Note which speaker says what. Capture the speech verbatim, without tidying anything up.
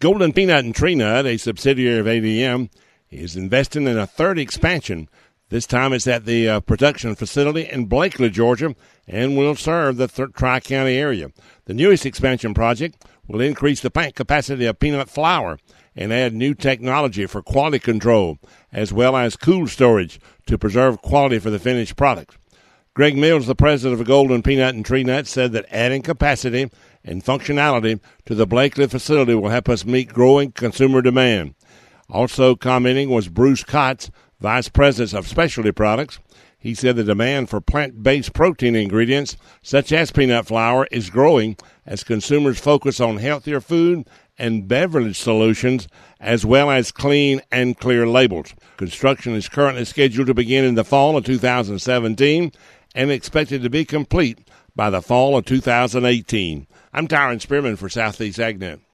Speaker 1: Golden Peanut and Tree Nut, a subsidiary of A D M, is investing in a third expansion. This time it's at the uh, production facility in Blakely, Georgia, and will serve the th- Tri-County area. The newest expansion project will increase the plant capacity of peanut flour and add new technology for quality control, as well as cool storage to preserve quality for the finished product. Greg Mills, the president of Golden Peanut and Tree Nut, said that adding capacity and functionality to the Blakely facility will help us meet growing consumer demand. Also commenting was Bruce Kotz, vice president of specialty products. He said the demand for plant-based protein ingredients, such as peanut flour, is growing as consumers focus on healthier food and beverage solutions, as well as clean and clear labels. Construction is currently scheduled to begin in the fall of two thousand seventeen and expected to be complete by the fall of two thousand eighteen. I'm Tyron Spearman for Southeast AgNet.